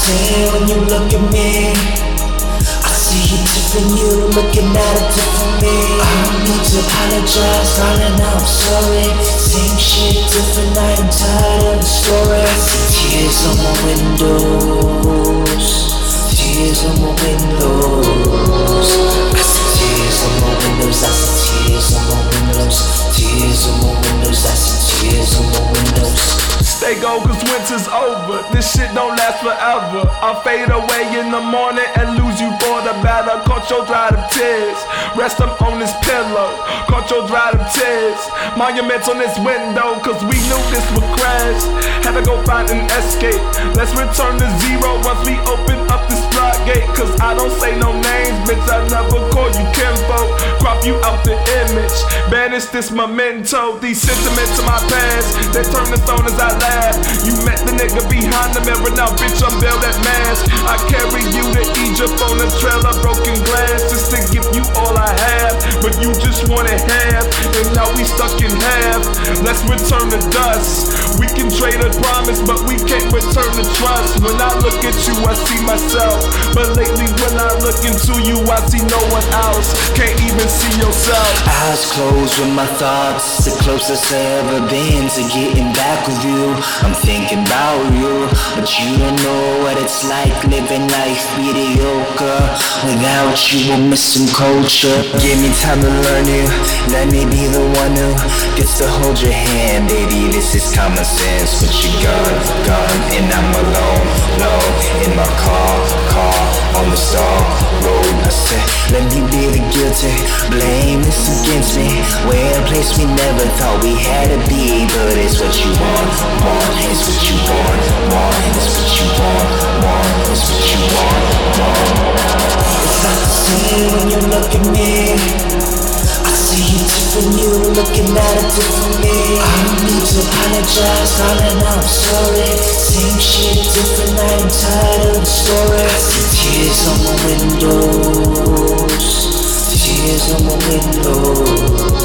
same when you look at me. I see you different, you looking at it differently. I don't need to apologize, darling, I'm sorry. Same shit, different night, I'm tired of the story. I see tears on my windows, tears on my windows. I see tears on my windows, I see tears on my windows, tears on my windows, I see tears on my windows. Stay go cause winter's over, this shit don't last forever. I'll fade away in the morning and lose you for the battle. Control dry them tears, rest up on this pillow. Control dry them tears, monuments on this window. Cause we knew this would crash, had to go find an escape. Let's return to zero once we open up this floodgate. Cause I don't say no names, bitch, I never call you kinfolk. Crop you out the image, banish this memento. These sentiments of my past, they turn the stone as I laugh. You met the nigga behind the mirror, now bitch unveil that mask. I carry you to Egypt on a trailer, broken glass, just to give you all I have. But you just wanted half, and now we stuck in half. Let's return to dust. We can trade a promise, but we can't return the trust. When I look at you, I see myself, but lately when I look into you, I see no one else. Can't even see yourself. Eyes closed with my thoughts, the closest I've ever been to getting back with you. I'm thinking about you, but you don't know what it's like living life mediocre. Without you, I'm missing culture. Give me time to learn you, let me be the one who gets to hold your hand. Baby, this is common sense, but you're gone, and I'm alone, in my car, on the star road. I said, let me be the guilty, blame this against me. We're a place we never thought we had to be, but it's what you want, it's what you want, it's what you want, it's what you want. It's not the same when you look at me. I see you different, you looking at it differently. I don't need to apologize, darling, I'm sorry. Same shit, different night, I'm tired of the story. I see tears on my windows, tears on my windows.